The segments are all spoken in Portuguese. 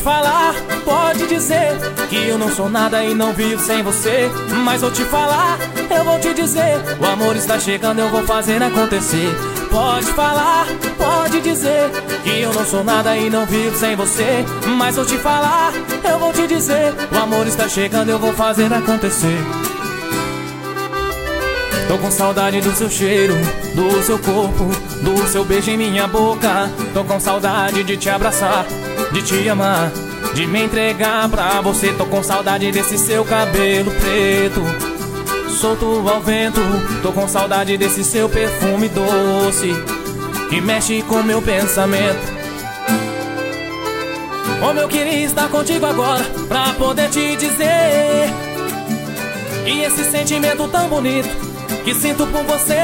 falar, pode dizer que eu não sou nada e não vivo sem você. Mas vou te falar, eu vou te dizer, o amor está chegando, eu vou fazer acontecer. Pode falar, pode dizer que eu não sou nada e não vivo sem você. Mas vou te falar, eu vou te dizer, o amor está chegando, eu vou fazer acontecer. Tô com saudade do seu cheiro, do seu corpo, do seu beijo em minha boca. Tô com saudade de te abraçar, de te amar, de me entregar pra você. Tô com saudade desse seu cabelo preto, solto ao vento. Tô com saudade desse seu perfume doce, que mexe com meu pensamento. Como eu queria estar contigo agora, pra poder te dizer que esse sentimento tão bonito que sinto por você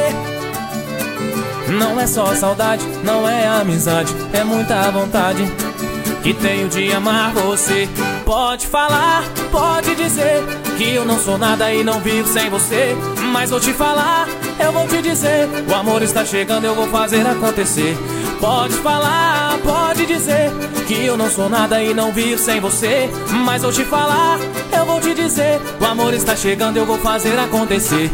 não é só saudade, não é amizade, é muita vontade que tenho de amar você. Pode falar, pode dizer que eu não sou nada e não vivo sem você. Mas vou te falar, eu vou te dizer, o amor está chegando, eu vou fazer acontecer. Pode falar, pode dizer que eu não sou nada e não vivo sem você. Mas vou te falar, eu vou te dizer, o amor está chegando, eu vou fazer acontecer.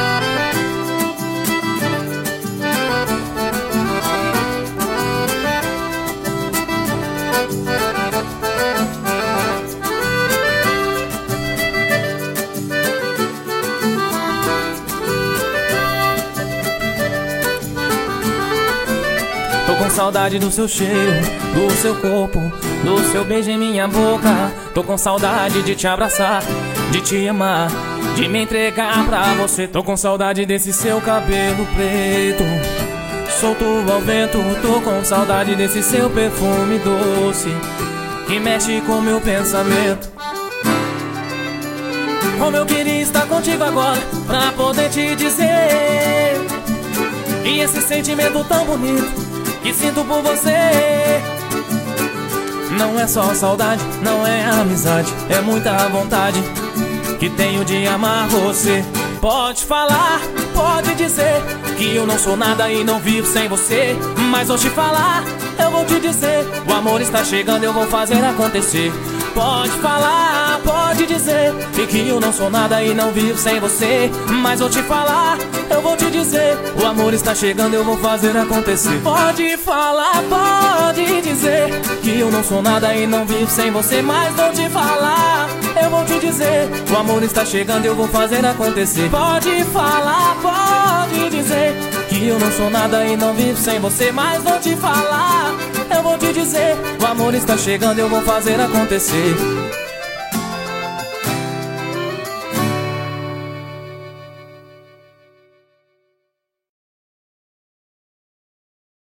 Tô com saudade do seu cheiro, do seu corpo, do seu beijo em minha boca. Tô com saudade de te abraçar, de te amar, de me entregar pra você. Tô com saudade desse seu cabelo preto, solto ao vento. Tô com saudade desse seu perfume doce, que mexe com meu pensamento. Como eu queria estar contigo agora, pra poder te dizer que esse sentimento tão bonito que sinto por você não é só saudade, não é amizade, é muita vontade que tenho de amar você. Pode falar, pode dizer que eu não sou nada e não vivo sem você. Mas vou te falar, eu vou te dizer, o amor está chegando, eu vou fazer acontecer. Pode falar, pode dizer que eu não sou nada e não vivo sem você. Mas vou te falar, eu vou te dizer, o amor está chegando, eu vou fazer acontecer. Pode falar, pode dizer que eu não sou nada e não vivo sem você. Mas vou te falar, eu vou te dizer, o amor está chegando, eu vou fazer acontecer. Pode falar, pode dizer que eu não sou nada e não vivo sem você. Mas vou te falar, eu vou te dizer, o amor está chegando, eu vou fazer acontecer.